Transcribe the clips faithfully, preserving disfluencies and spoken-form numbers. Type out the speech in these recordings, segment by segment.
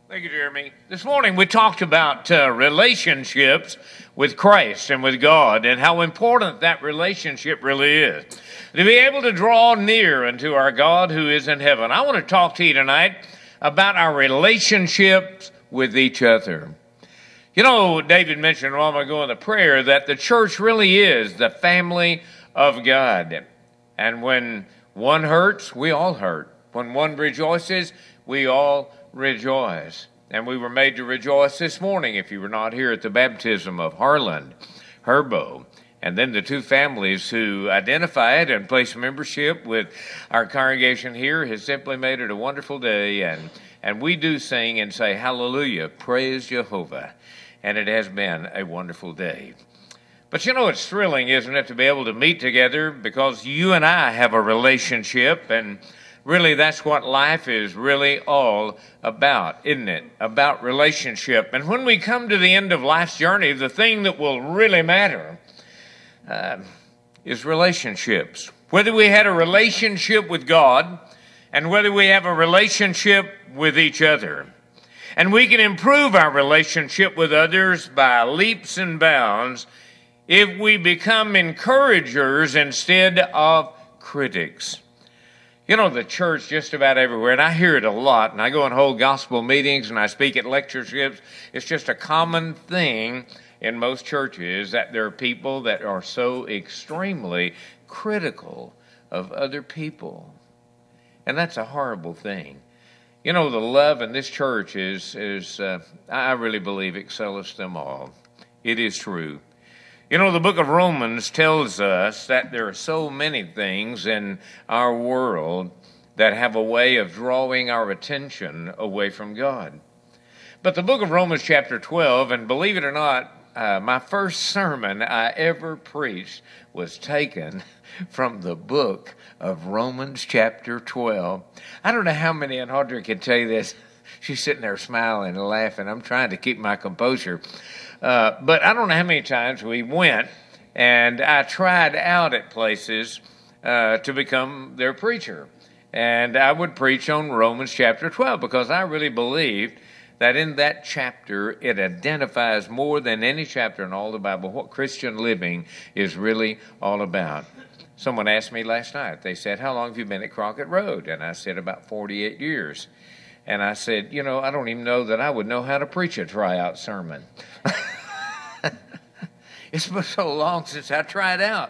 Thank you, Jeremy. This morning we talked about uh, relationships with Christ and with God and how important that relationship really is. To be able to draw near unto our God who is in heaven. I want to talk to you tonight about our relationships with each other. You know, David mentioned a while ago in the prayer that the church really is the family of God. And when one hurts, we all hurt. When one rejoices, we all rejoice. And we were made to rejoice this morning if you were not here at the baptism of Harland, Herbo, and then the two families who identified and placed membership with our congregation here has simply made it a wonderful day. And, and we do sing and say, hallelujah, praise Jehovah. And it has been a wonderful day. But you know, it's thrilling, isn't it, to be able to meet together because you and I have a relationship, and really that's what life is really all about, isn't it? About relationship. And when we come to the end of life's journey, the thing that will really matter uh, is relationships. Whether we had a relationship with God and whether we have a relationship with each other. And we can improve our relationship with others by leaps and bounds if we become encouragers instead of critics. You know, the church just about everywhere, and I hear it a lot, and I go and hold gospel meetings and I speak at lectureships. It's just a common thing in most churches that there are people that are so extremely critical of other people. And that's a horrible thing. You know, the love in this church is, is uh, I really believe, excelleth them all. It is true. You know, the book of Romans tells us that there are so many things in our world that have a way of drawing our attention away from God. But the book of Romans chapter twelve, and believe it or not, uh, my first sermon I ever preached was taken from the book of Romans chapter twelve. I don't know how many, and Audrey can tell you this. She's sitting there smiling and laughing. I'm trying to keep my composure. Uh, but I don't know how many times we went, and I tried out at places uh, to become their preacher. And I would preach on Romans chapter twelve because I really believed that in that chapter it identifies more than any chapter in all the Bible what Christian living is really all about. Someone asked me last night, they said, how long have you been at Crockett Road? And I said, about forty-eight years. And I said, you know, I don't even know that I would know how to preach a tryout sermon. It's been so long since I tried out.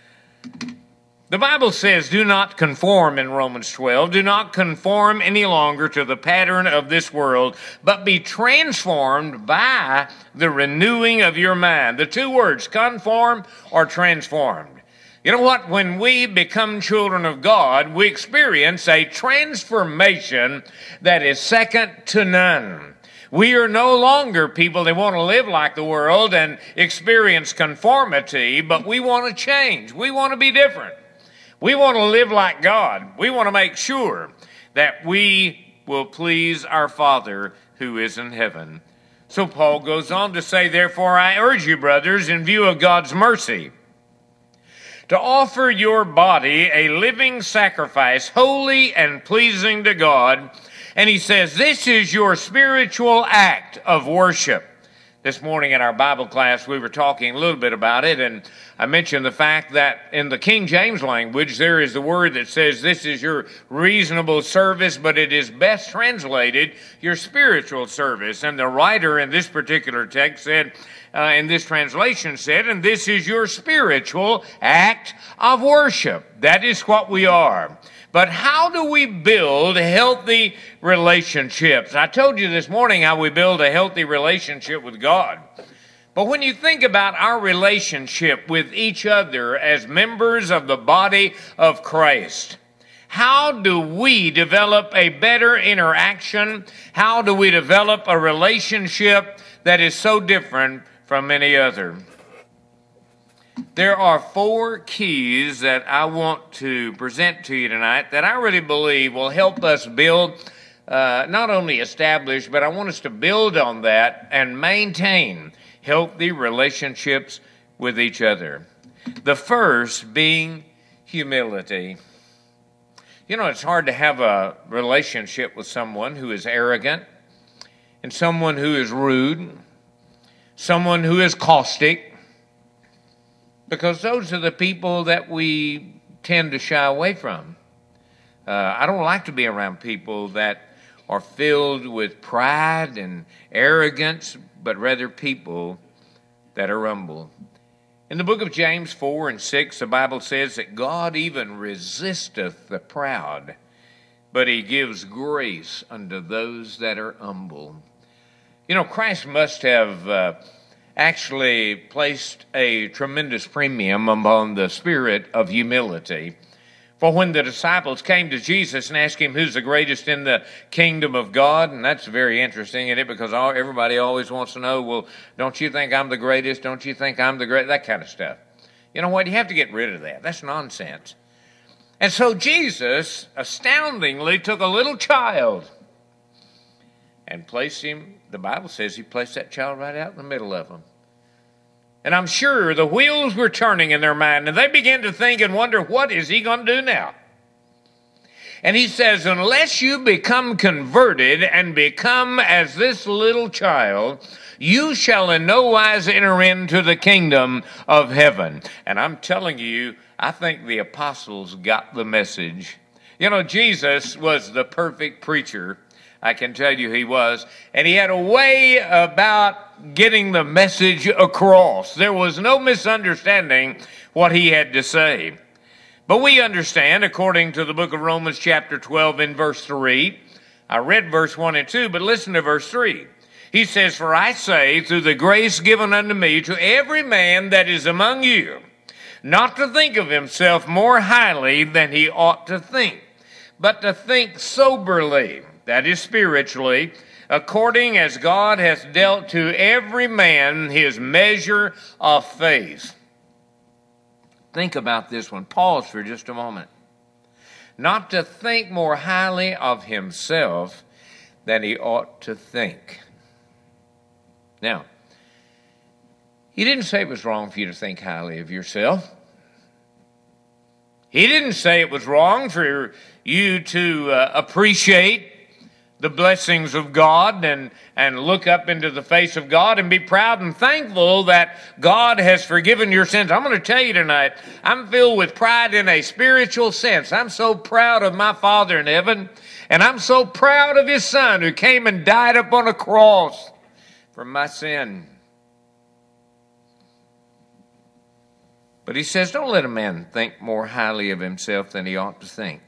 The Bible says, do not conform in Romans twelve. Do not conform any longer to the pattern of this world, but be transformed by the renewing of your mind. The two words, conform or transformed. You know what? When we become children of God, we experience a transformation that is second to none. We are no longer people that want to live like the world and experience conformity, but we want to change. We want to be different. We want to live like God. We want to make sure that we will please our Father who is in heaven. So Paul goes on to say, therefore I urge you, brothers, in view of God's mercy, to offer your body a living sacrifice, holy and pleasing to God. And he says, this is your spiritual act of worship. This morning in our Bible class, we were talking a little bit about it, and I mentioned the fact that in the King James language, there is the word that says this is your reasonable service, but it is best translated your spiritual service. And the writer in this particular text said, Uh, in this translation said, and this is your spiritual act of worship. That is what we are. But how do we build healthy relationships? I told you this morning how we build a healthy relationship with God. But when you think about our relationship with each other as members of the body of Christ, how do we develop a better interaction? How do we develop a relationship that is so different from any other? There are four keys that I want to present to you tonight that I really believe will help us build, uh, not only establish, but I want us to build on that and maintain healthy relationships with each other. The first being humility. You know, it's hard to have a relationship with someone who is arrogant, and someone who is rude, someone who is caustic, because those are the people that we tend to shy away from. Uh, I don't like to be around people that are filled with pride and arrogance, but rather people that are humble. In the book of James four and six, the Bible says that God even resisteth the proud, but he gives grace unto those that are humble. You know, Christ must have uh, actually placed a tremendous premium upon the spirit of humility. For when the disciples came to Jesus and asked him who's the greatest in the kingdom of God, and that's very interesting, isn't it? Because all, everybody always wants to know, well, don't you think I'm the greatest? Don't you think I'm the great? That kind of stuff. You know what? You have to get rid of that. That's nonsense. And so Jesus astoundingly took a little child and placed him, the Bible says he placed that child right out in the middle of them. And I'm sure the wheels were turning in their mind, and they began to think and wonder, what is he going to do now? And he says, unless you become converted and become as this little child, you shall in no wise enter into the kingdom of heaven. And I'm telling you, I think the apostles got the message. You know, Jesus was the perfect preacher. I can tell you he was. And he had a way about getting the message across. There was no misunderstanding what he had to say. But we understand, according to the book of Romans chapter twelve in verse three, I read verse one and two, but listen to verse three. He says, for I say, through the grace given unto me, to every man that is among you, not to think of himself more highly than he ought to think, but to think soberly, that is spiritually, according as God hath dealt to every man his measure of faith. Think about this one. Pause for just a moment. Not to think more highly of himself than he ought to think. Now, he didn't say it was wrong for you to think highly of yourself. He didn't say it was wrong for you to uh, appreciate the blessings of God and, and look up into the face of God and be proud and thankful that God has forgiven your sins. I'm going to tell you tonight, I'm filled with pride in a spiritual sense. I'm so proud of my Father in heaven, and I'm so proud of his Son who came and died upon a cross for my sin. But he says, don't let a man think more highly of himself than he ought to think.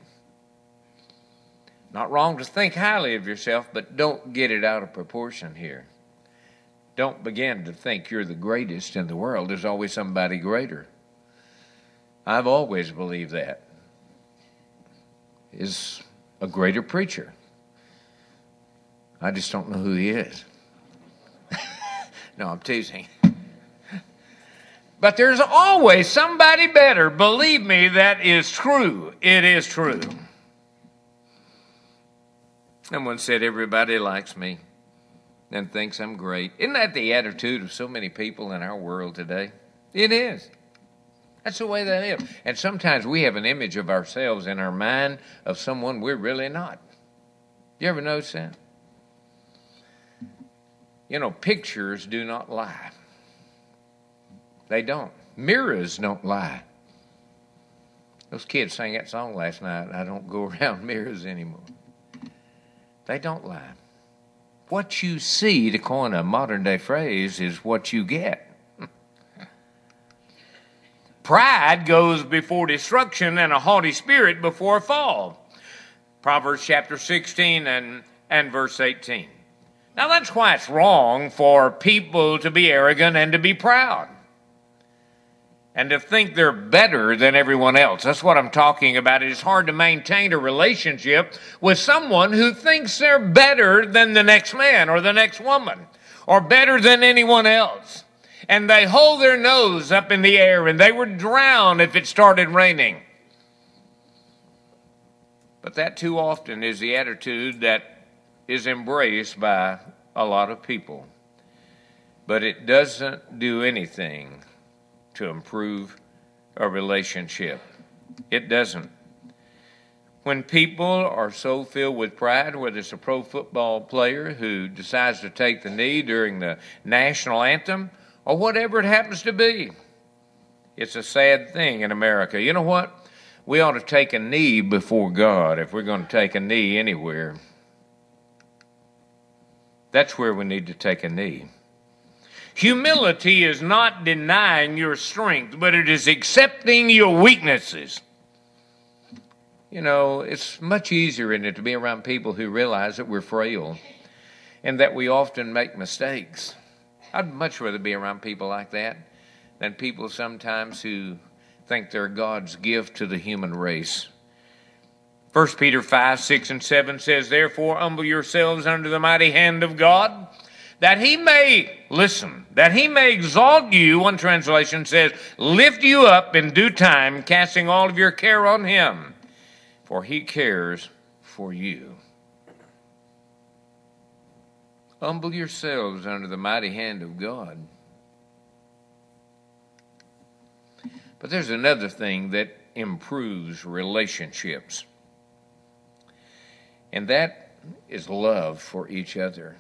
Not wrong to think highly of yourself, but don't get it out of proportion here. Don't begin to think you're the greatest in the world. There's always somebody greater. I've always believed that. Is a greater preacher. I just don't know who he is. No, I'm teasing. But there's always somebody better. Believe me, that is true. It is true. Someone said everybody likes me and thinks I'm great. Isn't that the attitude of so many people in our world today? It is. That's the way they live. And sometimes we have an image of ourselves in our mind of someone we're really not. You ever notice that? You know, pictures do not lie. They don't. Mirrors don't lie. Those kids sang that song last night, I don't go around mirrors anymore. They don't lie. What you see, to coin a modern day phrase, is what you get. Pride goes before destruction and a haughty spirit before a fall. Proverbs chapter sixteen and, and verse eighteen. Now that's why it's wrong for people to be arrogant and to be proud. And to think they're better than everyone else. That's what I'm talking about. It's hard to maintain a relationship with someone who thinks they're better than the next man or the next woman or better than anyone else. And they hold their nose up in the air and they would drown if it started raining. But that too often is the attitude that is embraced by a lot of people. But it doesn't do anything to improve a relationship. It doesn't. When people are so filled with pride, whether it's a pro football player who decides to take the knee during the national anthem or whatever it happens to be, it's a sad thing in America. You know what? We ought to take a knee before God if we're going to take a knee anywhere. That's where we need to take a knee. Humility is not denying your strength, but it is accepting your weaknesses. You know, it's much easier, isn't it, to be around people who realize that we're frail and that we often make mistakes. I'd much rather be around people like that than people sometimes who think they're God's gift to the human race. First Peter five, six, and seven says, "Therefore humble yourselves under the mighty hand of God, that he may," listen, "that he may exalt you," one translation says, "lift you up in due time, casting all of your care on him, for he cares for you." Humble yourselves under the mighty hand of God. But there's another thing that improves relationships, and that is love for each other.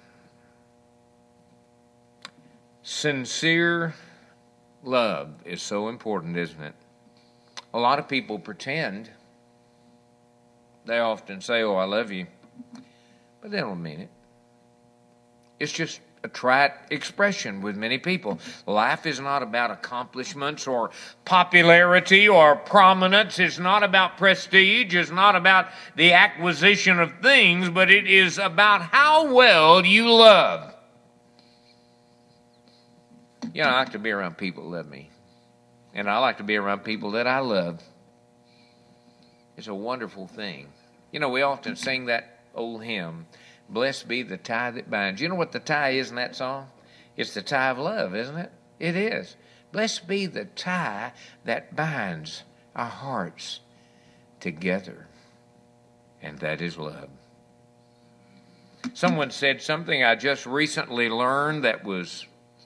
Sincere love is so important, isn't it? A lot of people pretend. They often say, "Oh, I love you," but they don't mean it. It's just a trite expression with many people. Life is not about accomplishments or popularity or prominence. It's not about prestige. It's not about the acquisition of things, but it is about how well you love. You know, I like to be around people that love me. And I like to be around people that I love. It's a wonderful thing. You know, we often sing that old hymn, "Blessed be the tie that binds." You know what the tie is in that song? It's the tie of love, isn't it? It is. Blessed be the tie that binds our hearts together. And that is love. Someone said something I just recently learned that was,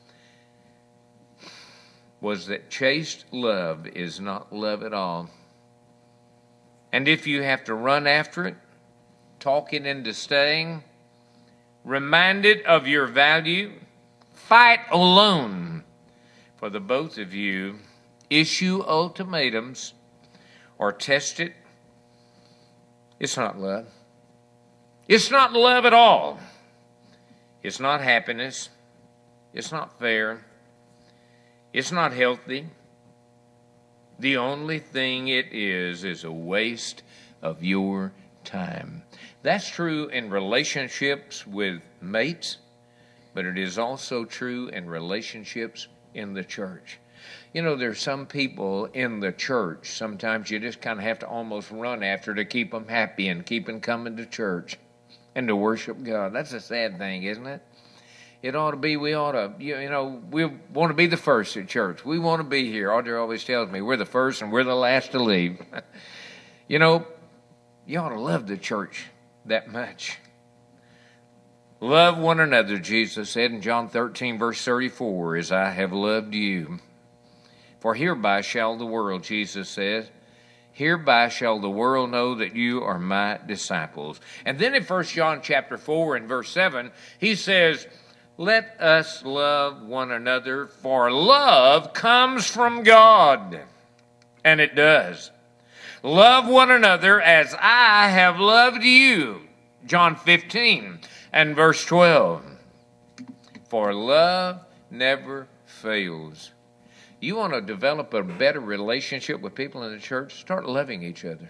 was that chaste love is not love at all. And if you have to run after it, talk it into staying, remind it of your value, fight alone for the both of you, issue ultimatums, or test it, it's not love. It's not love at all. It's not happiness. It's not fair. It's not healthy. The only thing it is is a waste of your time. That's true in relationships with mates, but it is also true in relationships in the church. You know, there's some people in the church, sometimes you just kind of have to almost run after to keep them happy and keep them coming to church and to worship God. That's a sad thing, isn't it? It ought to be, we ought to, you know, we want to be the first at church. We want to be here. Audrey always tells me we're the first and we're the last to leave. You know, you ought to love the church that much. Love one another, Jesus said in John thirteen, verse thirty-four, as I have loved you. For hereby shall the world, Jesus says, hereby shall the world know that you are my disciples. And then in First John chapter four and verse seven, he says, let us love one another, for love comes from God. And it does. Love one another as I have loved you. John fifteen and verse twelve. For love never fails. You want to develop a better relationship with people in the church? Start loving each other.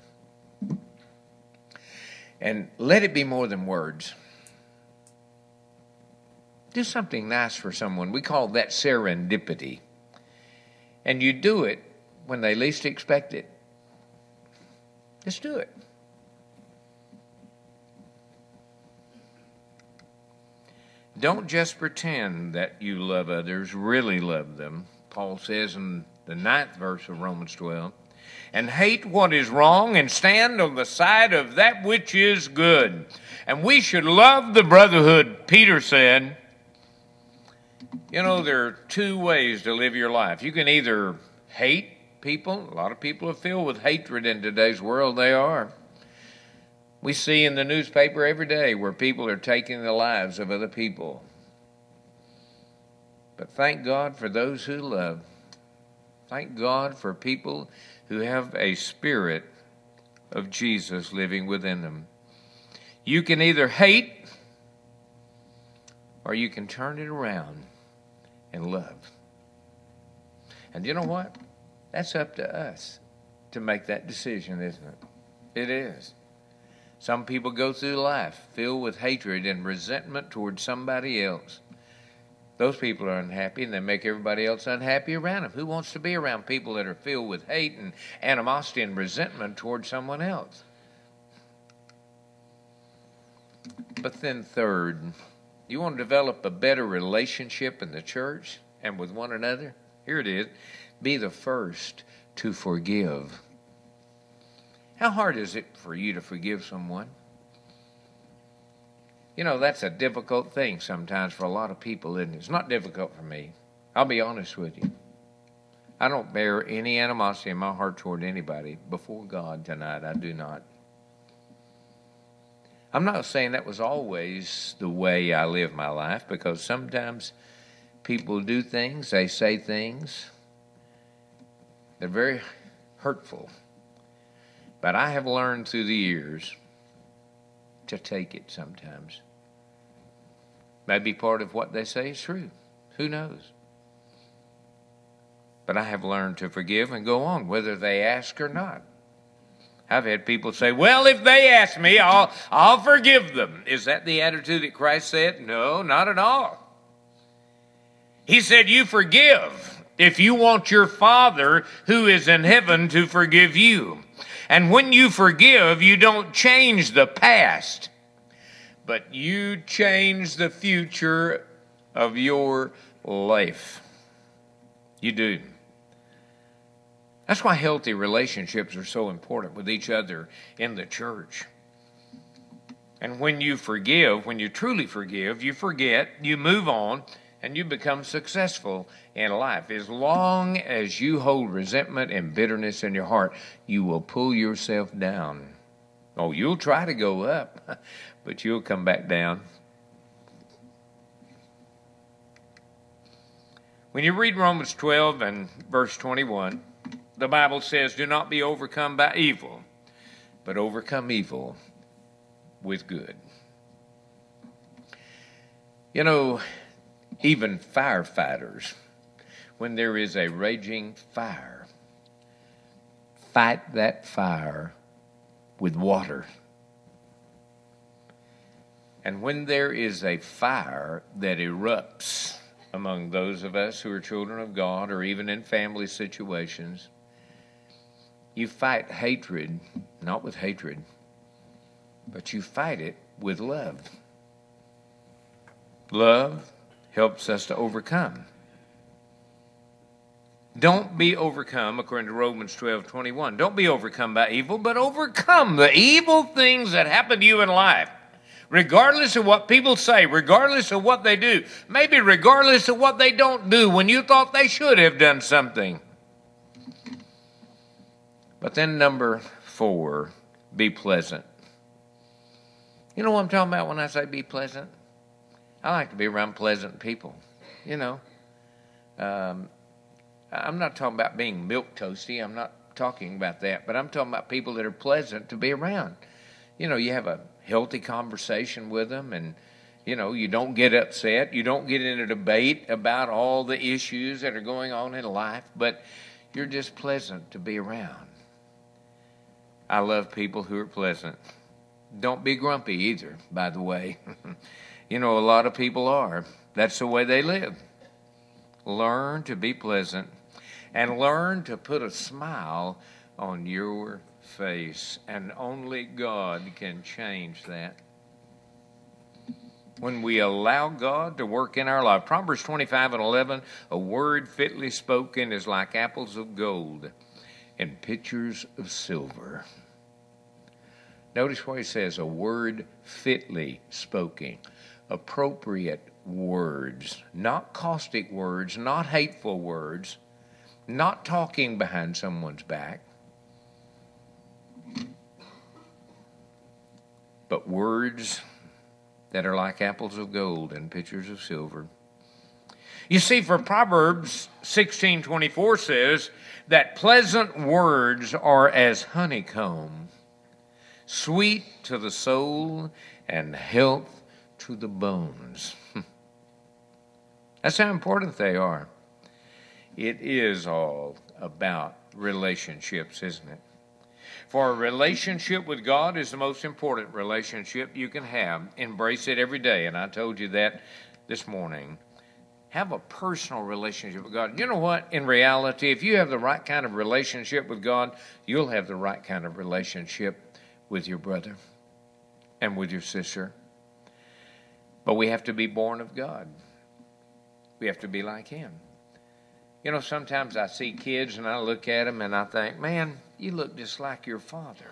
And let it be more than words. Do something nice for someone. We call that serendipity. And you do it when they least expect it. Just do it. Don't just pretend that you love others, really love them. Paul says in the ninth verse of Romans twelve, and hate what is wrong and stand on the side of that which is good. And we should love the brotherhood, Peter said. You know, there are two ways to live your life. You can either hate people. A lot of people are filled with hatred in today's world. They are. We see in the newspaper every day where people are taking the lives of other people. But thank God for those who love. Thank God for people who have a spirit of Jesus living within them. You can either hate or you can turn it around and love. And you know what? That's up to us to make that decision, isn't it? It is. Some people go through life filled with hatred and resentment towards somebody else. Those people are unhappy and they make everybody else unhappy around them. Who wants to be around people that are filled with hate and animosity and resentment towards someone else? But then third, you want to develop a better relationship in the church and with one another? Here it is. Be the first to forgive. How hard is it for you to forgive someone? You know, that's a difficult thing sometimes for a lot of people, isn't it? It's not difficult for me. I'll be honest with you. I don't bear any animosity in my heart toward anybody. Before God tonight, I do not. I'm not saying that was always the way I live my life, because sometimes people do things, they say things, they're very hurtful. But I have learned through the years to take it sometimes. Maybe part of what they say is true. Who knows? But I have learned to forgive and go on, whether they ask or not. I've had people say, well, if they ask me, I'll, I'll forgive them. Is that the attitude that Christ said? No, not at all. He said, you forgive if you want your Father who is in heaven to forgive you. And when you forgive, you don't change the past, but you change the future of your life. You do. That's why healthy relationships are so important with each other in the church. And when you forgive, when you truly forgive, you forget, you move on, and you become successful in life. As long as you hold resentment and bitterness in your heart, you will pull yourself down. Oh, you'll try to go up, but you'll come back down. When you read Romans twelve and verse twenty-one, the Bible says, do not be overcome by evil, but overcome evil with good. You know, even firefighters, when there is a raging fire, fight that fire with water. And when there is a fire that erupts among those of us who are children of God, or even in family situations, you fight hatred, not with hatred, but you fight it with love. Love helps us to overcome. Don't be overcome, according to Romans twelve twenty-one. Don't be overcome by evil, but overcome the evil things that happen to you in life. Regardless of what people say, regardless of what they do, maybe regardless of what they don't do when you thought they should have done something. But then number four, be pleasant. You know what I'm talking about when I say be pleasant? I like to be around pleasant people, you know. Um, I'm not talking about being milquetoasty. I'm not talking about that. But I'm talking about people that are pleasant to be around. You know, you have a healthy conversation with them, and, you know, you don't get upset. You don't get in a debate about all the issues that are going on in life, but you're just pleasant to be around. I love people who are pleasant. Don't be grumpy either, by the way. You know, a lot of people are. That's the way they live. Learn to be pleasant and learn to put a smile on your face. And only God can change that. When we allow God to work in our life. Proverbs twenty-five and eleven, a word fitly spoken is like apples of gold and pitchers of silver. Notice what he says, a word fitly spoken. Appropriate words, not caustic words, not hateful words, not talking behind someone's back. but words that are like apples of gold and pitchers of silver. You see, for Proverbs sixteen twenty-four says that pleasant words are as honeycomb, sweet to the soul and health to the bones. That's how important they are. It is all about relationships, isn't it? For a relationship with God is the most important relationship you can have. Embrace it every day, and I told you that this morning. Have a personal relationship with God. You know what? In reality, if you have the right kind of relationship with God, you'll have the right kind of relationship with your brother and with your sister. But we have to be born of God. We have to be like Him. You know, sometimes I see kids and I look at them and I think, man, you look just like your father.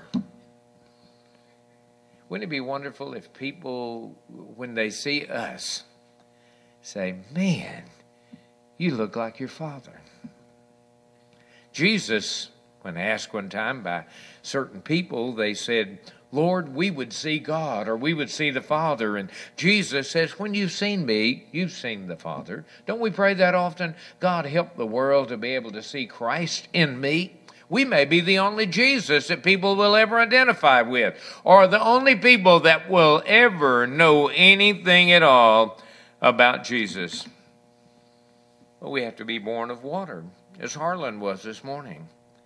Wouldn't it be wonderful if people, when they see us, say, man, you look like your father. Jesus, when asked one time by certain people, they said, Lord, we would see God, or we would see the Father. And Jesus says, when you've seen me, you've seen the Father. Don't we pray that often? God, help the world to be able to see Christ in me. We may be the only Jesus that people will ever identify with, or the only people that will ever know anything at all about Jesus. Well, we have to be born of water, as Harlan was this morning.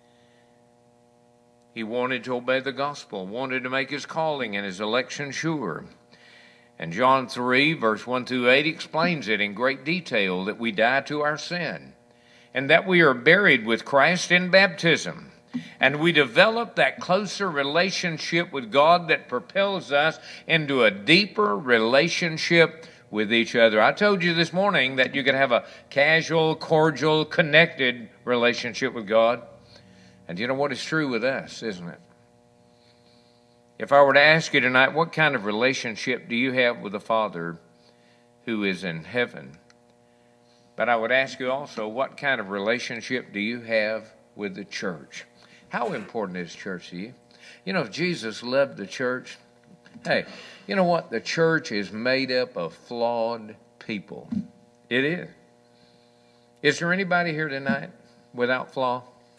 He wanted to obey the gospel, wanted to make his calling and his election sure. And John three, verse one through eight explains it in great detail, that we die to our sin and that we are buried with Christ in baptism. And we develop that closer relationship with God that propels us into a deeper relationship with each other. I told you this morning that you could have a casual, cordial, connected relationship with God. And you know what is true with us, isn't it? If I were to ask you tonight, what kind of relationship do you have with the Father who is in heaven? But I would ask you also, what kind of relationship do you have with the church? How important is church to you? You know, if Jesus loved the church, hey, you know what? The church is made up of flawed people. It is. Is there anybody here tonight without flaw?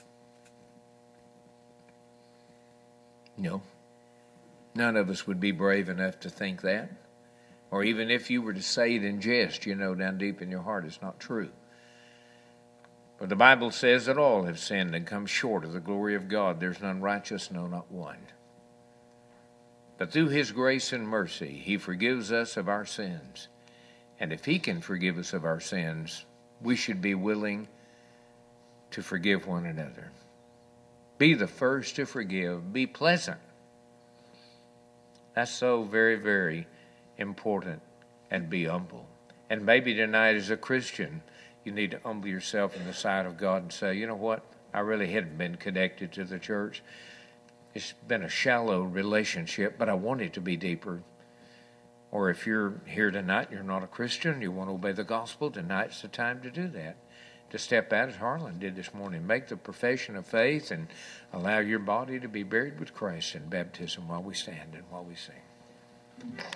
No. None of us would be brave enough to think that. Or even if you were to say it in jest, you know down deep in your heart it's not true. But the Bible says that all have sinned and come short of the glory of God. There's none righteous, no, not one. But through His grace and mercy, He forgives us of our sins. And if He can forgive us of our sins, we should be willing to forgive one another. Be the first to forgive. Be pleasant. That's so very, very important. And be humble. And maybe tonight as a Christian, you need to humble yourself in the sight of God and say, you know what? I really hadn't been connected to the church. It's been a shallow relationship, but I want it to be deeper. Or if you're here tonight and you're not a Christian, you want to obey the gospel, tonight's the time to do that. To step out as Harlan did this morning. Make the profession of faith and allow your body to be buried with Christ in baptism while we stand and while we sing.